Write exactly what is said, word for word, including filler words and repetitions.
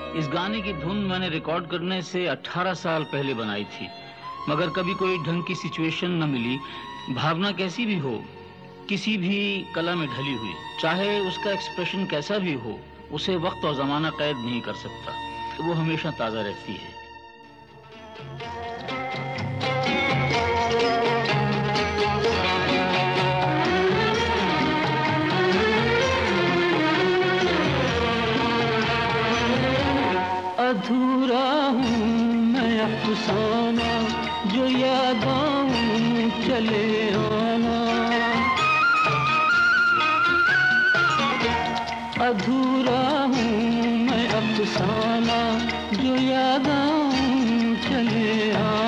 इस गाने की धुन मैंने रिकॉर्ड करने से अठारह साल पहले बनाई थी, मगर कभी कोई ढंग की सिचुएशन न मिली। भावना कैसी भी हो, किसी भी कला में ढली हुई, चाहे उसका एक्सप्रेशन कैसा भी हो, उसे वक्त और जमाना कैद नहीं कर सकता। वो हमेशा ताजा रहती है। अधूरा हूँ मैं अफसाना, जो याद आऊं चले आना। अधूरा हूँ मैं अफसाना, जो याद आऊं चले आना।